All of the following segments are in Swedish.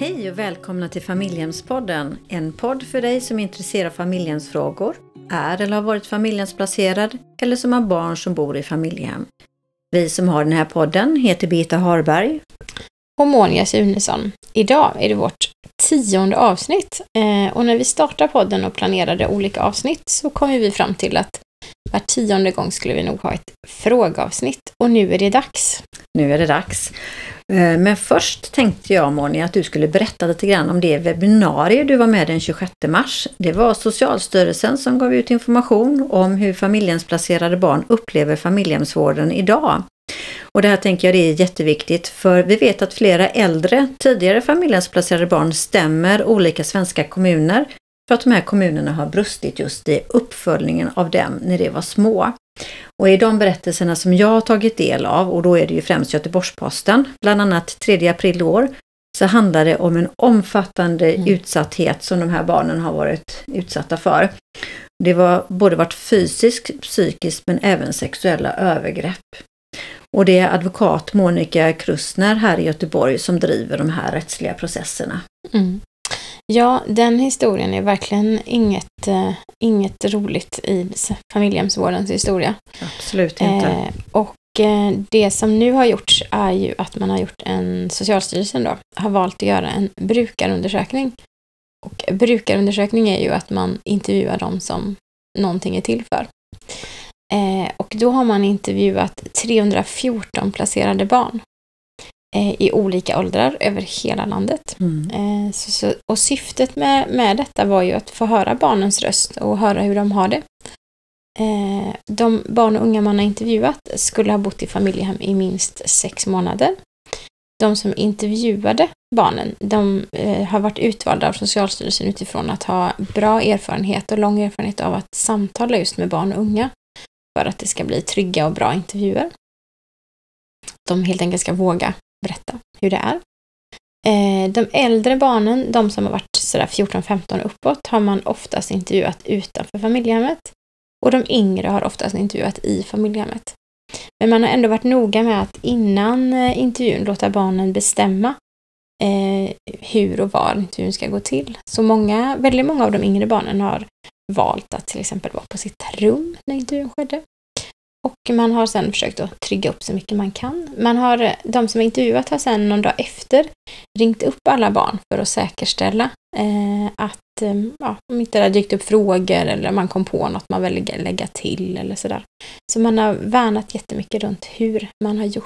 Hej och välkomna till Familjehemspodden, en podd för dig som är intresserad av familjehemsfrågor, är eller har varit familjehemsplacerad eller som har barn som bor i familjehem. Vi som har den här podden heter Birgitta Harberg och Monia Sunesson. Idag är det vårt 10:e avsnitt och när vi startar podden och planerade olika avsnitt så kom vi fram till att var 10:e gång skulle vi nog ha ett frågeavsnitt och nu är det dags. Nu är det dags. Men först tänkte jag, Monia, att du skulle berätta lite grann om det webbinarie du var med den 26 mars. Det var Socialstyrelsen som gav ut information om hur familjehemsplacerade barn upplever familjehemsvården idag. Och det här tänker jag det är jätteviktigt, för vi vet att flera äldre, tidigare familjehemsplacerade barn stämmer olika svenska kommuner för att de här kommunerna har brustit just i uppföljningen av dem när de var små. Och i de berättelserna som jag har tagit del av, och då är det ju främst Göteborgs-Posten, bland annat 3 april i år, så handlar det om en omfattande utsatthet som de här barnen har varit utsatta för. Det var både varit fysiskt, psykiskt men även sexuella övergrepp. Och det är advokat Monica Krusner här i Göteborg som driver de här rättsliga processerna. Mm. Ja, den historien är verkligen inget roligt i familjehemsvårdens historia. Absolut inte. Det som nu har gjorts är ju att man har gjort Socialstyrelsen då, har valt att göra en brukarundersökning. Och brukarundersökning är ju att man intervjuar dem som någonting är till för. Och då har man intervjuat 314 placerade barn i olika åldrar över hela landet. Och syftet med detta var ju att få höra barnens röst och höra hur de har det. De barn och unga man har intervjuat skulle ha bott i familjehem i minst 6 månader. De som intervjuade barnen, de har varit utvalda av Socialstyrelsen utifrån att ha bra erfarenhet och lång erfarenhet av att samtala just med barn och unga för att det ska bli trygga och bra intervjuer. De helt enkelt ska våga berätta hur det är. De äldre barnen, de som har varit sådär 14-15 uppåt, har man oftast intervjuat utanför familjehemmet. Och de yngre har oftast intervjuat i familjehemmet. Men man har ändå varit noga med att innan intervjun låta barnen bestämma hur och var intervjun ska gå till. Så väldigt många av de yngre barnen har valt att till exempel vara på sitt rum när intervjun skedde. Och man har sedan försökt att trygga upp så mycket man kan. De som intervjuat har sedan någon dag efter ringt upp alla barn för att säkerställa att om inte det har dykt upp frågor eller man kom på något man vill lägga till eller sådär. Så man har värnat jättemycket runt hur man har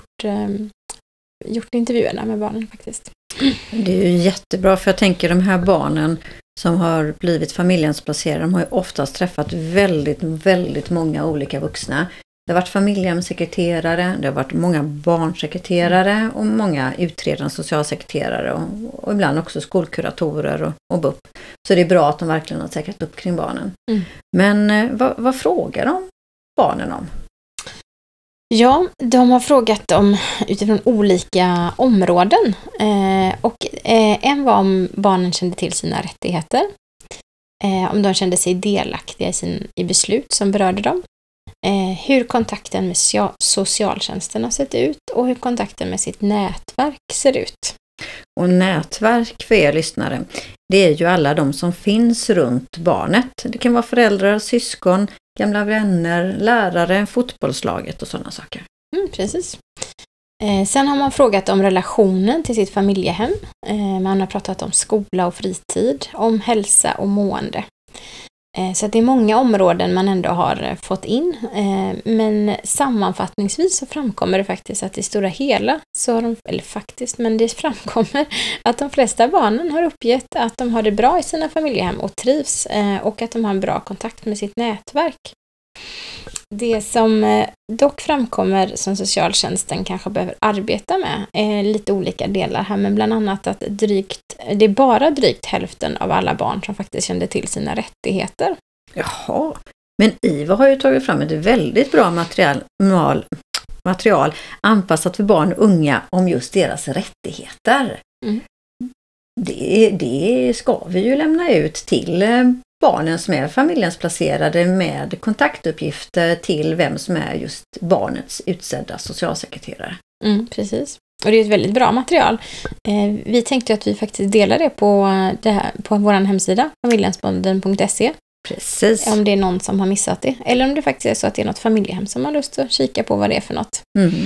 gjort intervjuerna med barnen faktiskt. Det är ju jättebra, för jag tänker de här barnen som har blivit familjehemsplacerade, de har ju oftast träffat väldigt, väldigt många olika vuxna. Det har varit familjehemssekreterare, det har varit många barnsekreterare och många utredande socialsekreterare och ibland också skolkuratorer och BUP. Så det är bra att de verkligen har säkrat upp kring barnen. Men vad frågar de barnen om? Ja, de har frågat dem utifrån olika områden. En var om barnen kände till sina rättigheter. Om de kände sig delaktiga i beslut som berörde dem. Hur kontakten med socialtjänsten har sett ut och hur kontakten med sitt nätverk ser ut. Och nätverk för er lyssnare, det är ju alla de som finns runt barnet. Det kan vara föräldrar, syskon, gamla vänner, lärare, fotbollslaget och sådana saker. Precis. Sen har man frågat om relationen till sitt familjehem. Man har pratat om skola och fritid, om hälsa och mående. Så det är många områden man ändå har fått in. Men sammanfattningsvis så framkommer det faktiskt att i stora hela men det framkommer att de flesta barnen har uppgett att de har det bra i sina familjehem och trivs och att de har en bra kontakt med sitt nätverk. Det som dock framkommer som socialtjänsten kanske behöver arbeta med är lite olika delar här, men bland annat att det är bara drygt hälften av alla barn som faktiskt kände till sina rättigheter. Jaha, men IVA har ju tagit fram ett väldigt bra material anpassat för barn och unga om just deras rättigheter. Det ska vi ju lämna ut till barnen som är familjehemsplacerade med kontaktuppgifter till vem som är just barnets utsedda socialsekreterare. Precis. Och det är ett väldigt bra material. Vi tänkte att vi faktiskt delar det på vår hemsida, familjehemspodden.se. Precis. Om det är någon som har missat det. Eller om det faktiskt är så att det är något familjehem som har lust att kika på vad det är för något.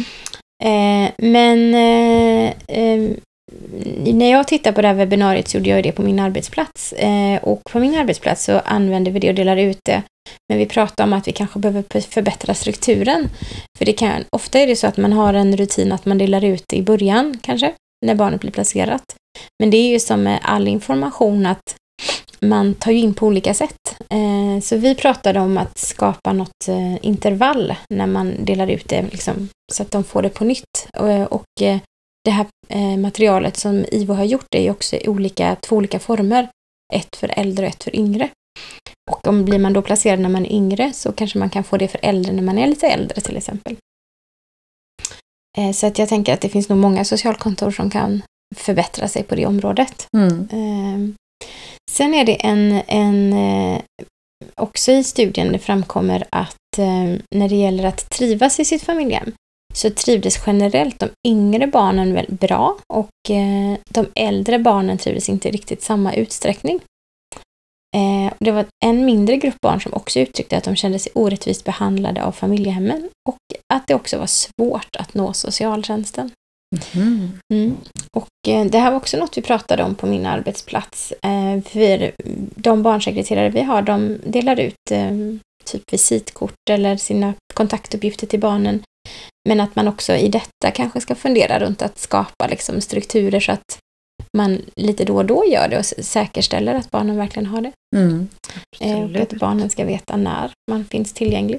När jag tittar på det här webbinariet så gjorde jag det på min arbetsplats. Och på min arbetsplats så använder vi det och delar ut det. Men vi pratar om att vi kanske behöver förbättra strukturen. För ofta är det så att man har en rutin att man delar ut det i början kanske, när barnet blir placerat. Men det är ju som med all information att man tar ju in på olika sätt. Så vi pratade om att skapa något intervall när man delar ut det liksom, så att de får det på nytt. Och det här materialet som Ivo har gjort är ju också två olika former. Ett för äldre och ett för yngre. Och blir man då placerad när man är yngre så kanske man kan få det för äldre när man är lite äldre till exempel. Så att jag tänker att det finns nog många socialkontor som kan förbättra sig på det området. Sen är det också i studien det framkommer att när det gäller att trivas i sitt familjehem så trivdes generellt de yngre barnen väl bra och de äldre barnen trivdes inte riktigt samma utsträckning. Det var en mindre grupp barn som också uttryckte att de kände sig orättvist behandlade av familjehemmen och att det också var svårt att nå socialtjänsten. Och det här var också något vi pratade om på min arbetsplats. För de barnsekreterare vi har, de delar ut typ visitkort eller sina kontaktuppgifter till barnen. Men att man också i detta kanske ska fundera runt att skapa liksom strukturer så att man lite då och då gör det och säkerställer att barnen verkligen har det. Och att barnen ska veta när man finns tillgänglig.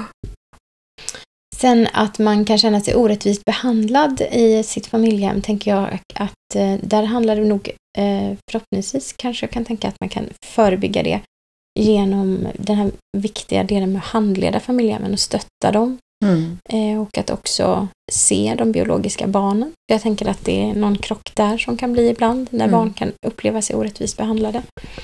Sen att man kan känna sig orättvist behandlad i sitt familjehem tänker jag att där handlar det nog förhoppningsvis kanske jag kan tänka att man kan förebygga det genom den här viktiga delen med att handleda familjehemmen och stötta dem. Och att också se de biologiska barnen. Jag tänker att det är någon krock där som kan bli ibland när barn kan uppleva sig orättvist behandlade.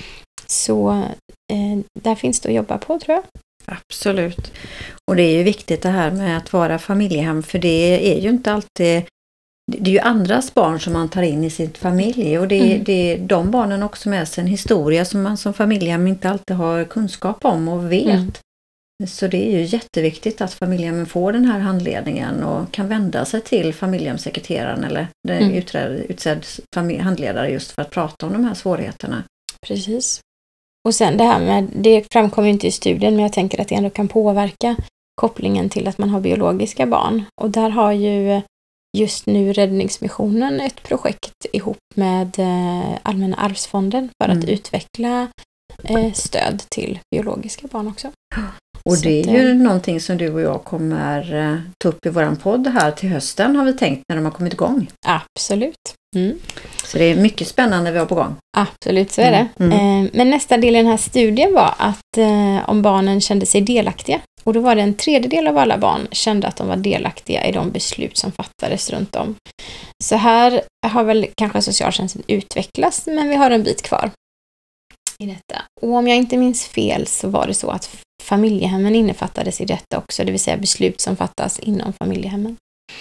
Så där finns det att jobba på tror jag. Absolut. Och det är ju viktigt det här med att vara familjehem för det är ju inte alltid det är ju andras barn som man tar in i sin familj och det är de barnen också med sig en historia som man som familjehem inte alltid har kunskap om och vet. Så det är ju jätteviktigt att familjen får den här handledningen och kan vända sig till familjehemssekreteraren eller utsedd handledare just för att prata om de här svårigheterna. Precis. Och sen det här med, det framkommer inte i studien men jag tänker att det ändå kan påverka kopplingen till att man har biologiska barn. Och där har ju just nu Räddningsmissionen ett projekt ihop med Allmänna arvsfonden för att utveckla stöd till biologiska barn också. Och det är ju någonting som du och jag kommer ta upp i våran podd här till hösten har vi tänkt när de har kommit igång. Absolut. Så det är mycket spännande vi har på gång. Absolut, så är det. Men nästa del i den här studien var att om barnen kände sig delaktiga. Och då var det 1/3 av alla barn kände att de var delaktiga i de beslut som fattades runt om. Så här har väl kanske socialtjänsten utvecklats men vi har en bit kvar i detta. Och om jag inte minns fel så var det så att familjehemmen innefattades i detta också, det vill säga beslut som fattas inom familjehemmen.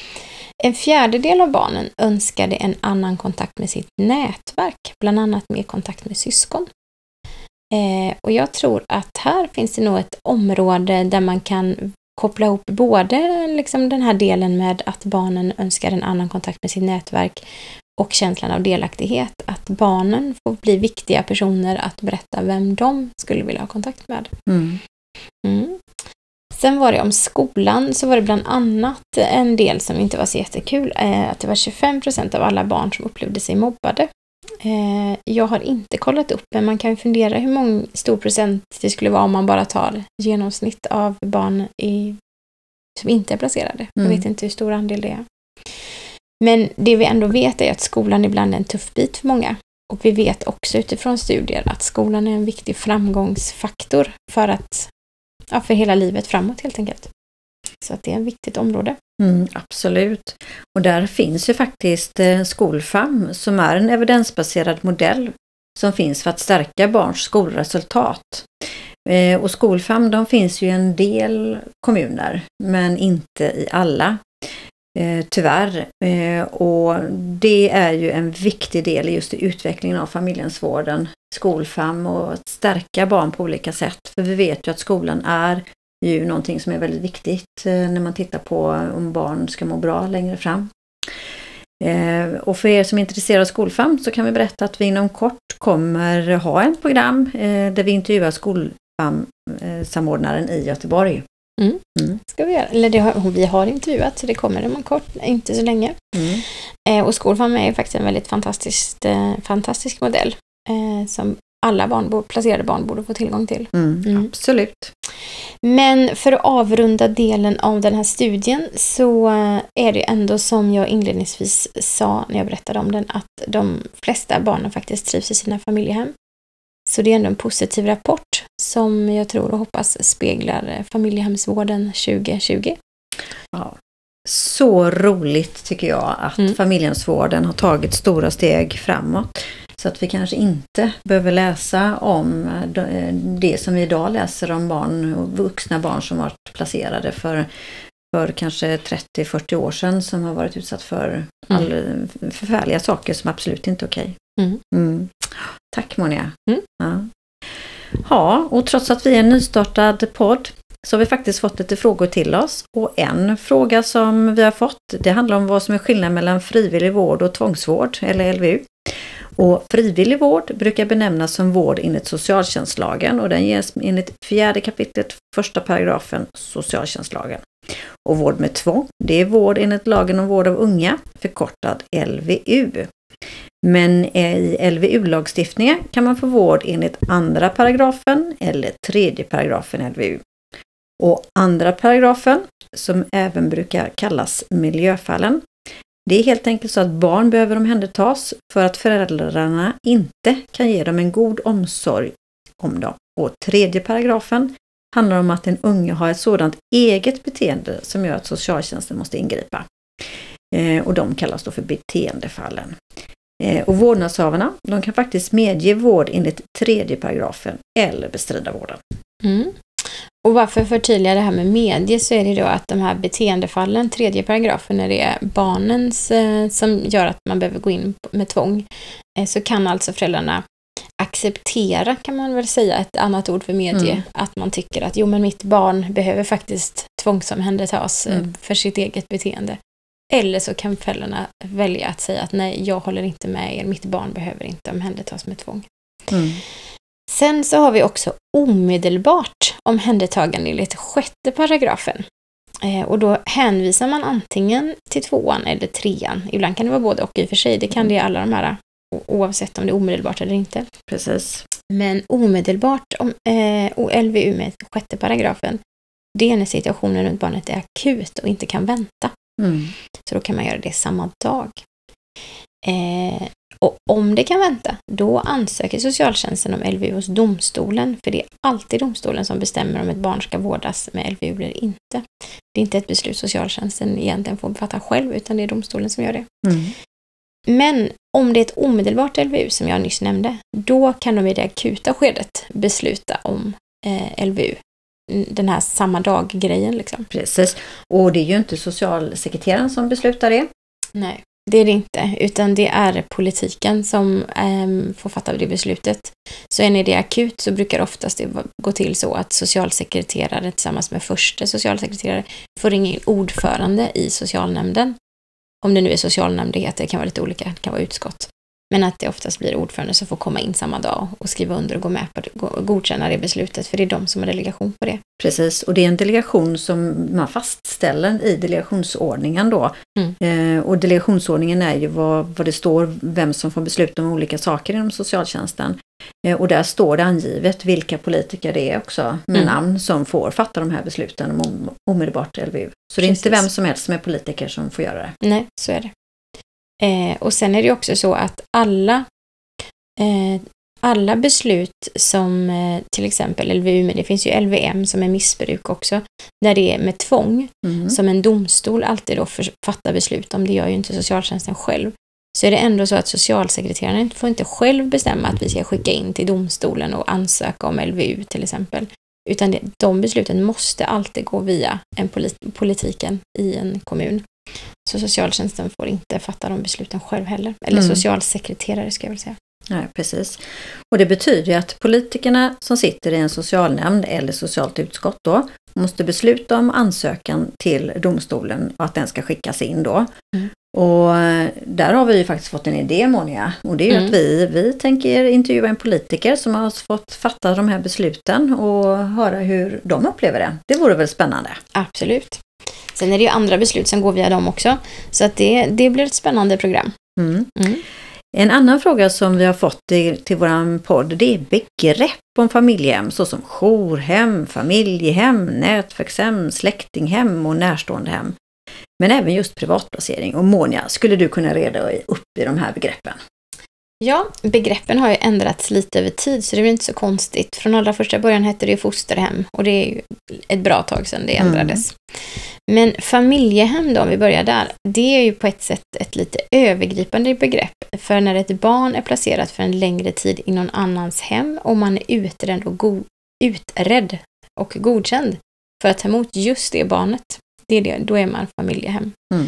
1/4 av barnen önskade en annan kontakt med sitt nätverk, bland annat mer kontakt med syskon. Och jag tror att här finns det nog ett område där man kan koppla ihop både liksom den här delen med att barnen önskar en annan kontakt med sitt nätverk och känslan av delaktighet. Att barnen får bli viktiga personer att berätta vem de skulle vilja ha kontakt med. Sen var det om skolan så var det bland annat en del som inte var så jättekul. Att det var 25% av alla barn som upplevde sig mobbade. Jag har inte kollat upp men man kan ju fundera hur stor procent det skulle vara om man bara tar genomsnitt av barn som inte är placerade. Jag vet inte hur stor andel det är. Men det vi ändå vet är att skolan ibland är en tuff bit för många. Och vi vet också utifrån studier att skolan är en viktig framgångsfaktor för hela livet framåt helt enkelt. Så att det är ett viktigt område. Absolut. Och där finns ju faktiskt Skolfam som är en evidensbaserad modell som finns för att stärka barns skolresultat. Och Skolfam de finns ju i en del kommuner men inte i alla. Tyvärr. Och det är ju en viktig del just i utvecklingen av familjehemsvården, skolfam och att stärka barn på olika sätt. För vi vet ju att skolan är ju någonting som är väldigt viktigt när man tittar på om barn ska må bra längre fram. Och för er som är intresserade av skolfam så kan vi berätta att vi inom kort kommer ha ett program där vi intervjuar skolfam-samordnaren i Göteborg. Ska vi göra. Eller vi har intervjuat, så det kommer inom kort, inte så länge. Och skolfam är faktiskt en väldigt fantastisk modell som alla placerade barn borde få tillgång till. Absolut. Men för att avrunda delen av den här studien så är det ändå som jag inledningsvis sa när jag berättade om den, att de flesta barnen faktiskt trivs i sina familjehem. Så det är ändå en positiv rapport som jag tror och hoppas speglar familjehemsvården 2020. Ja. Så roligt tycker jag att familjehemsvården har tagit stora steg framåt. Så att vi kanske inte behöver läsa om det som vi idag läser om barn och vuxna barn som varit placerade för kanske 30-40 år sedan, som har varit utsatt för förfärliga saker som absolut inte är okej. Tack Monia. Ja, och trots att vi är en nystartad podd så har vi faktiskt fått lite frågor till oss. Och en fråga som vi har fått, det handlar om vad som är skillnaden mellan frivillig vård och tvångsvård, eller LVU. Och frivillig vård brukar benämnas som vård enligt socialtjänstlagen, och den ges enligt 4 kapitlet 1 paragrafen socialtjänstlagen. Och vård med tvång, det är vård enligt lagen om vård av unga, förkortad LVU. Men i LVU-lagstiftningen kan man få vård enligt 2 paragrafen eller 3 paragrafen LVU. Och 2 paragrafen, som även brukar kallas miljöfallen, det är helt enkelt så att barn behöver omhändertas för att föräldrarna inte kan ge dem en god omsorg om dem. Och 3 paragrafen handlar om att en unge har ett sådant eget beteende som gör att socialtjänsten måste ingripa. Och de kallas då för beteendefallen. Och vårdnadshavarna, de kan faktiskt medge vård enligt 3 paragrafen eller bestrida vården. Och varför förtydliga det här med medie, så är det då att de här beteendefallen, 3 paragrafen, när det är barnens som gör att man behöver gå in med tvång, så kan alltså föräldrarna acceptera, kan man väl säga, ett annat ord för medie, att man tycker att men mitt barn behöver faktiskt tvångsomhändertas för sitt eget beteende. Eller så kan föräldrarna välja att säga att nej, jag håller inte med er, mitt barn behöver inte omhändertas med tvång. Sen så har vi också omedelbart omhändertagande enligt 6 paragrafen. Och då hänvisar man antingen till 2:an eller 3:an. Ibland kan det vara både och, i och för sig. Det kan det i alla de här, oavsett om det är omedelbart eller inte. Precis. Men omedelbart och LVU med 6 paragrafen, det är när situationen runt barnet är akut och inte kan vänta. Så då kan man göra det samma dag. Och om det kan vänta, då ansöker socialtjänsten om LVU hos domstolen, för det är alltid domstolen som bestämmer om ett barn ska vårdas med LVU eller inte. Det är inte ett beslut socialtjänsten egentligen får fatta själv, utan det är domstolen som gör det. Men om det är ett omedelbart LVU, som jag nyss nämnde, då kan de i det akuta skedet besluta om LVU. Den här samma dag-grejen liksom. Precis, och det är ju inte socialsekreteraren som beslutar det. Nej, det är det inte, utan det är politiken som får fatta det beslutet. Så när det är akut så brukar oftast det gå till så att socialsekreterare tillsammans med första socialsekreterare får ringa in ordförande i socialnämnden. Om det nu är socialnämnd, det kan vara lite olika, det kan vara utskott. Men att det oftast blir ordförande som får komma in samma dag och skriva under och gå med på det, godkänna det beslutet, för det är de som har delegation på det. Precis, och det är en delegation som man fastställer i delegationsordningen då. Och delegationsordningen är ju vad det står, vem som får besluta om olika saker inom socialtjänsten. Och där står det angivet vilka politiker det är också med namn som får fatta de här besluten om omedelbart LVU. Så det är inte vem som helst som är politiker som får göra det. Nej, så är det. Och sen är det också så att alla beslut som till exempel LVU, men det finns ju LVM som är missbruk också, där det är med tvång, som en domstol alltid då fattar beslut om, det gör ju inte socialtjänsten själv. Så är det ändå så att socialsekreteraren får inte själv bestämma att vi ska skicka in till domstolen och ansöka om LVU till exempel. Utan de besluten måste alltid gå via politiken i en kommun. Så socialtjänsten får inte fatta de besluten själv heller. Eller socialsekreterare ska jag väl säga. Nej, precis. Och det betyder ju att politikerna som sitter i en socialnämnd eller socialt utskott då måste besluta om ansökan till domstolen och att den ska skickas in då. Och där har vi ju faktiskt fått en idé, Monia. Och det är ju att vi tänker intervjua en politiker som har fått fatta de här besluten och höra hur de upplever det. Det vore väl spännande? Absolut. Sen är det ju andra beslut som går via dem också. Så att det blir ett spännande program. En annan fråga som vi har fått till våran podd, det är begrepp om familjehem såsom jourhem, familjehem, nätverkshem, släktinghem och närståendehem. Men även just privatplacering. Och Monia, skulle du kunna reda upp i de här begreppen? Ja, begreppen har ju ändrats lite över tid så det är inte så konstigt. Från allra första början hette det ju fosterhem och det är ju ett bra tag sedan det ändrades. Men familjehem då, om vi börjar där, det är ju på ett sätt ett lite övergripande begrepp. För när ett barn är placerat för en längre tid i någon annans hem och man är utredd och godkänd för att ta emot just det barnet, då är man familjehem.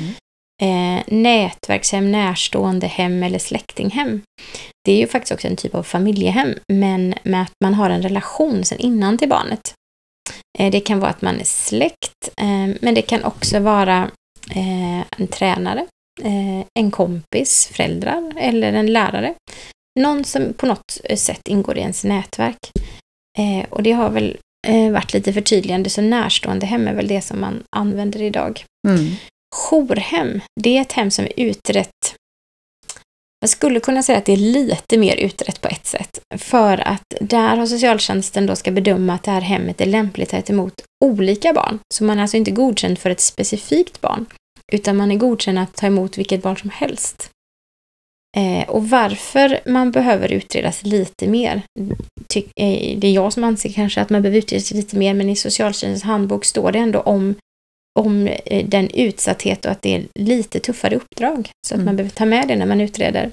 Nätverkshem, närstående hem eller släktinghem. Det är ju faktiskt också en typ av familjehem, men med att man har en relation sedan innan till barnet. Det kan vara att man är släkt, men det kan också vara en tränare, en kompis, föräldrar eller en lärare. Någon som på något sätt ingår i ens nätverk. Och det har väl varit lite förtydligande, så närstående hem är väl det som man använder idag. Jourhem, det är ett hem som är utrett. Jag skulle kunna säga att det är lite mer utrett på ett sätt. För att där har socialtjänsten då ska bedöma att det här hemmet är lämpligt att ta emot olika barn. Så man är alltså inte godkänd för ett specifikt barn. Utan man är godkänd att ta emot vilket barn som helst. Och varför man behöver utredas lite mer. Det är jag som anser kanske att man behöver utredas lite mer. Men i socialtjänstens handbok står det ändå om den utsatthet och att det är lite tuffare uppdrag. Så att man behöver ta med det när man utreder.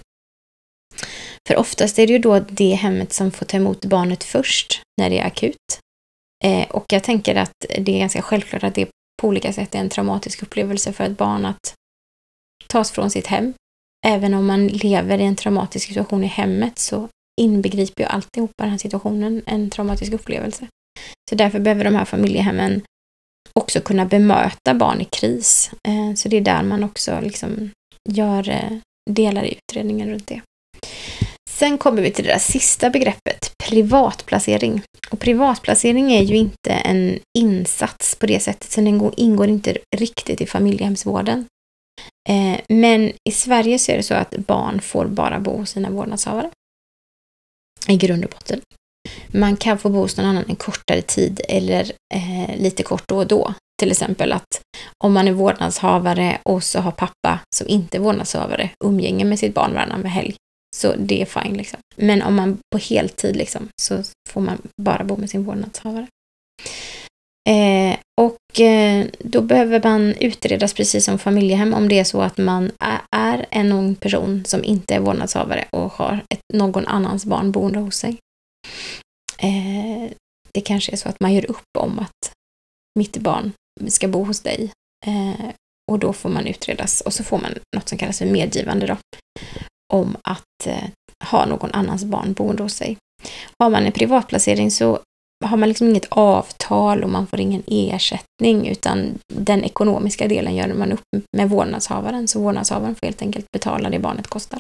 För oftast är det ju då det hemmet som får ta emot barnet först när det är akut. Och jag tänker att det är ganska självklart att det på olika sätt är en traumatisk upplevelse för ett barn att tas från sitt hem. Även om man lever i en traumatisk situation i hemmet så inbegriper ju alltihopa den här situationen en traumatisk upplevelse. Så därför behöver de här familjehemmen också kunna bemöta barn i kris. Så det är där man också liksom gör delar i utredningen runt det. Sen kommer vi till det där sista begreppet, privatplacering. Och privatplacering är ju inte en insats på det sättet, så den ingår inte riktigt i familjehemsvården. Men i Sverige så är det så att barn får bara bo hos sina vårdnadshavare. I grund och botten. Man kan få bo hos någon annan en kortare tid eller lite kort då och då. Till exempel att om man är vårdnadshavare och så har pappa som inte är vårdnadshavare umgänge med sitt barn varannan helg. Så det är fine liksom. Men om man på heltid liksom, så får man bara bo med sin vårdnadshavare. Då behöver man utredas precis som familjehem om det är så att man är en ung person som inte är vårdnadshavare och har någon annans barn boende hos sig. Det kanske är så att man gör upp om att mitt barn ska bo hos dig. Och då får man utredas och så får man något som kallas för medgivande då. Om att ha någon annans barn boende hos sig. Har man en privatplacering så har man liksom inget avtal och man får ingen ersättning, utan den ekonomiska delen gör man upp med vårdnadshavaren, så vårdnadshavaren får helt enkelt betala det barnet kostar.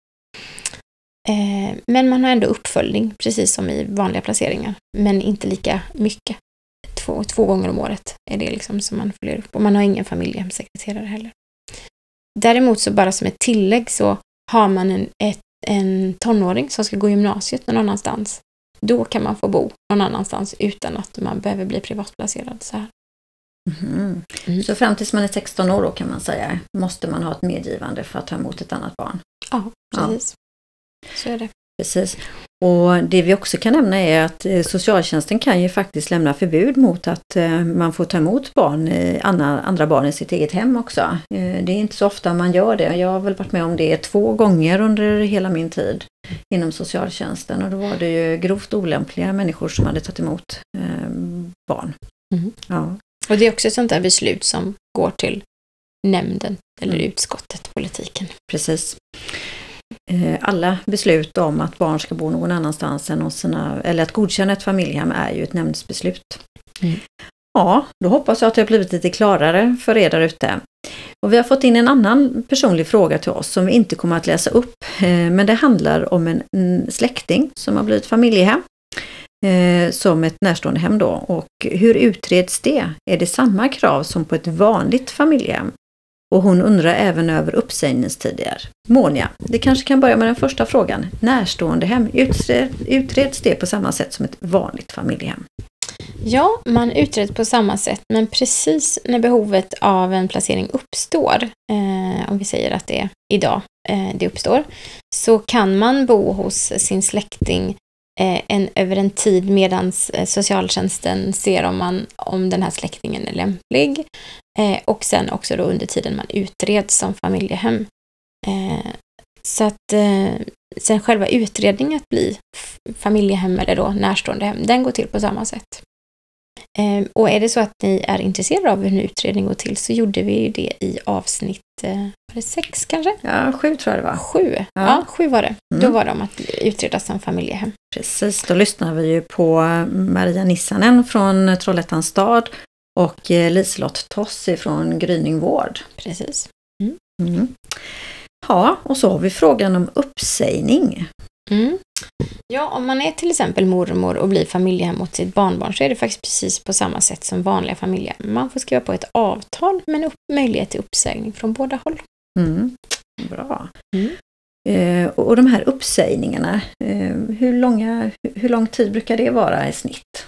Men man har ändå uppföljning precis som i vanliga placeringar, men inte lika mycket. Två gånger om året är det liksom som man följer upp, och man har ingen familjehemssekreterare heller. Däremot så bara som ett tillägg så har man en tonåring som ska gå gymnasiet någon annanstans. Då kan man få bo någon annanstans utan att man behöver bli privatplacerad så här. Så fram tills man är 16 år då kan man säga, måste man ha ett medgivande för att ta emot ett annat barn? Ja, precis. Ja. Så är det. Precis. Och det vi också kan nämna är att socialtjänsten kan ju faktiskt lämna förbud mot att man får ta emot andra barn i sitt eget hem också. Det är inte så ofta man gör det. Jag har väl varit med om det 2 gånger under hela min tid inom socialtjänsten, och då var det ju grovt olämpliga människor som hade tagit emot barn. Ja. Och det är också ett sånt där beslut som går till nämnden eller utskottet, politiken. Precis. Alla beslut om att barn ska bo någon annanstans än hos eller att godkänna ett familjehem är ju ett nämndsbeslut. Ja, då hoppas jag att det har blivit lite klarare för er där ute. Och vi har fått in en annan personlig fråga till oss som vi inte kommer att läsa upp. Men det handlar om en släkting som har blivit familjehem. Som ett närstående hem då. Och hur utreds det? Är det samma krav som på ett vanligt familjehem? Och hon undrar även över uppsägningstider. Monia, det kanske kan börja med den första frågan. Närstående hem, utreds det på samma sätt som ett vanligt familjehem? Ja, man utreds på samma sätt, men precis när behovet av en placering uppstår, om vi säger att det är idag det uppstår, så kan man bo hos sin släkting över en tid medan socialtjänsten ser om den här släktingen är lämplig, och sen också då under tiden man utreds som familjehem. Så att sen själva utredningen att bli familjehem eller då närstående hem, den går till på samma sätt. Och är det så att ni är intresserade av hur en utredning går till, så gjorde vi ju det i avsnitt 6 kanske? Ja, 7 tror jag det var. 7? Ja, 7 var det. Då var det om att utreda som familjehem. Precis, då lyssnar vi ju på Maria Nissanen från Trollhättans stad och Liselott Toss från Gryning Vård. Precis. Ja, och så har vi frågan om uppsägning. Ja, om man är till exempel mormor och blir familjehem åt sitt barnbarn, så är det faktiskt precis på samma sätt som vanliga familjehem. Man får skriva på ett avtal med möjlighet till uppsägning från båda håll. Bra. Och de här uppsägningarna, hur lång tid brukar det vara i snitt?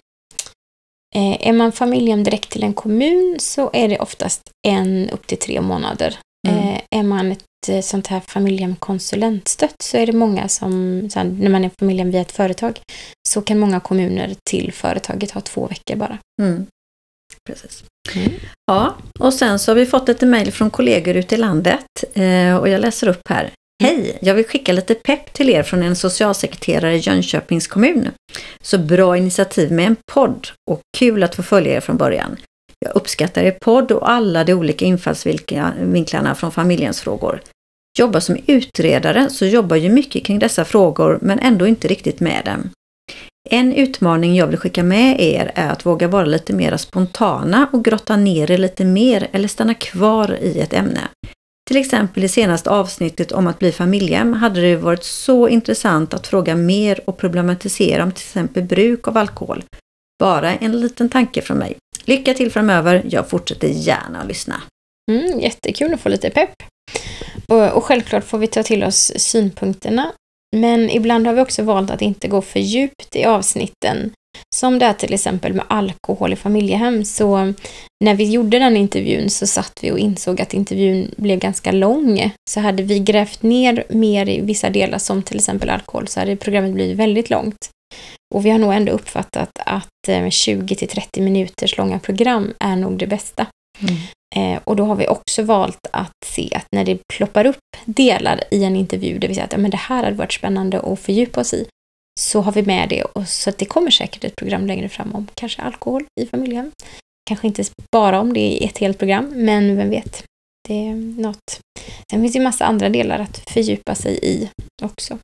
Är man familjehem direkt till en kommun, så är det oftast 1 upp till 3 månader. Är man ett sånt här familjehem konsulentstött, så är det många som, när man är familjehem via ett företag, så kan många kommuner till företaget ha 2 veckor bara. Precis. Ja, och sen så har vi fått ett mejl från kollegor ute i landet och jag läser upp här. Hej, jag vill skicka lite pepp till er från en socialsekreterare i Jönköpings kommun. Så bra initiativ med en podd och kul att få följa er från början. Jag uppskattar er podd och alla de olika infallsvinklarna från familjens frågor. Jobbar som utredare, så jobbar ju mycket kring dessa frågor men ändå inte riktigt med dem. En utmaning jag vill skicka med er är att våga vara lite mer spontana och grotta ner er lite mer eller stanna kvar i ett ämne. Till exempel i senaste avsnittet om att bli familjehem hade det varit så intressant att fråga mer och problematisera om till exempel bruk av alkohol. Bara en liten tanke från mig. Lycka till framöver, jag fortsätter gärna att lyssna. Jättekul att få lite pepp. Och självklart får vi ta till oss synpunkterna. Men ibland har vi också valt att inte gå för djupt i avsnitten. Som det är till exempel med alkohol i familjehem. Så när vi gjorde den intervjun så satt vi och insåg att intervjun blev ganska lång. Så hade vi grävt ner mer i vissa delar som till exempel alkohol, så hade programmet blivit väldigt långt. Och vi har nog ändå uppfattat att 20-30 minuters långa program är nog det bästa. Och då har vi också valt att se att när det ploppar upp delar i en intervju där vi säger att men det här hade varit spännande att fördjupa oss i, så har vi med det. Och så att det kommer säkert ett program längre fram om kanske alkohol i familjehem. Kanske inte bara om det i ett helt program, men vem vet. Det är något. Sen finns det ju massa andra delar att fördjupa sig i också.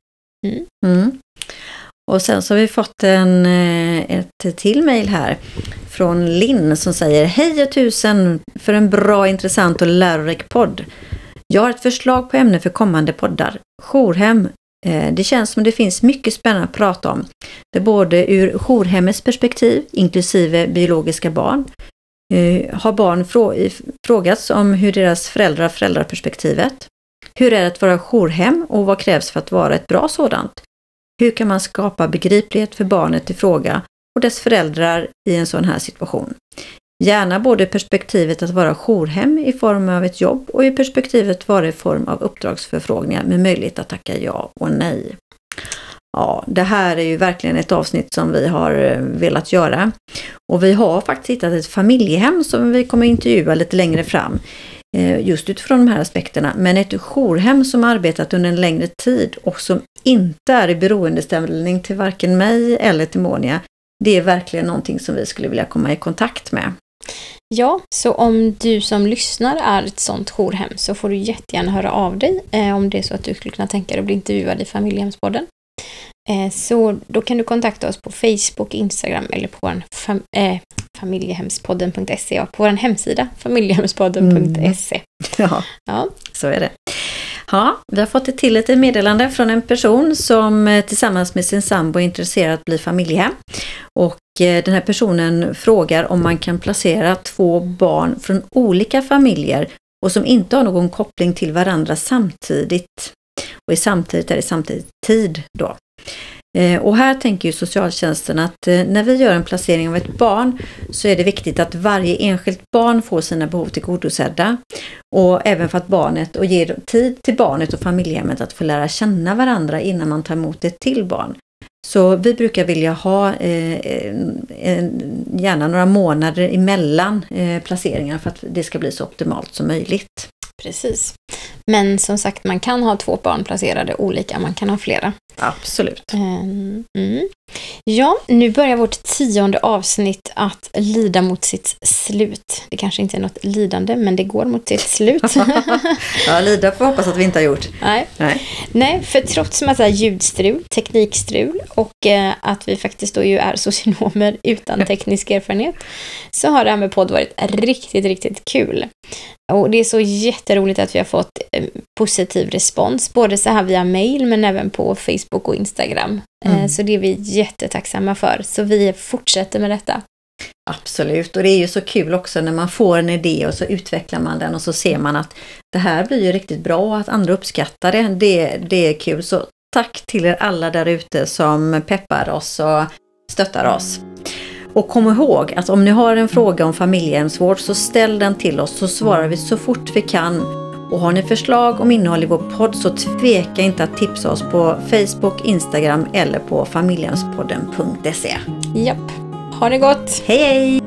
Och sen så har vi fått ett till mejl här från Linn som säger: Hej och tusen för en bra, intressant och lärorik podd. Jag har ett förslag på ämne för kommande poddar. Jourhem. Det känns som det finns mycket spännande att prata om. Det både ur jourhemmets perspektiv, inklusive biologiska barn. Har barn frågats om hur deras föräldraperspektivet. Hur är det att vara jourhem och vad krävs för att vara ett bra sådant? Hur kan man skapa begriplighet för barnet i fråga och dess föräldrar i en sån här situation? Gärna både perspektivet att vara jourhem i form av ett jobb och i perspektivet vara i form av uppdragsförfrågningar med möjlighet att tacka ja och nej. Ja, det här är ju verkligen ett avsnitt som vi har velat göra. Och vi har faktiskt hittat ett familjehem som vi kommer intervjua lite längre fram. Just utifrån de här aspekterna. Men ett jourhem som arbetat under en längre tid och som inte är i beroendeställning till varken mig eller till Monia. Det är verkligen någonting som vi skulle vilja komma i kontakt med. Ja, så om du som lyssnar är ett sånt jourhem så får du jättegärna höra av dig om det är så att du skulle kunna tänka dig att bli intervjuad i Familjehemspodden. Så då kan du kontakta oss på Facebook, Instagram eller på vår familjehemspodden.se, på vår hemsida familjehemspodden.se. Ja, så är det. Ja, vi har fått ett litet meddelande från en person som tillsammans med sin sambo är intresserad att bli familjehem. Och den här personen frågar om man kan placera 2 barn från olika familjer och som inte har någon koppling till varandra samtidigt. Och samtidigt är det samtidigt tid då. Och här tänker ju socialtjänsten att när vi gör en placering av ett barn så är det viktigt att varje enskilt barn får sina behov tillgodosedda. Och även för att barnet och ger tid till barnet och familjehemmet att få lära känna varandra innan man tar emot ett till barn. Så vi brukar vilja ha gärna några månader emellan placeringar för att det ska bli så optimalt som möjligt. Precis. Men som sagt, man kan ha 2 barn placerade olika, man kan ha flera. Absolut. Ja, nu börjar vårt 10:e avsnitt att lida mot sitt slut. Det kanske inte är något lidande, men det går mot sitt slut. Ja, lida får hoppas att vi inte har gjort. Nej, för trots massa ljudstrul, teknikstrul och att vi faktiskt då ju är socionomer utan teknisk erfarenhet, så har det här med podd varit riktigt, riktigt kul. Och det är så jätteroligt att vi har fått positiv respons, både så här via mail men även på Facebook och Instagram. Så det är vi jättetacksamma för. Så vi fortsätter med detta. Absolut, och det är ju så kul också när man får en idé och så utvecklar man den och så ser man att det här blir ju riktigt bra och att andra uppskattar det. Det är kul, så tack till er alla där ute som peppar oss och stöttar oss. Och kom ihåg att om ni har en fråga om familjehemsvård så ställ den till oss, så svarar vi så fort vi kan. Och har ni förslag om innehåll i vår podd så tveka inte att tipsa oss på Facebook, Instagram eller på familjehemspodden.se. Japp, ha det gott! Hej hej!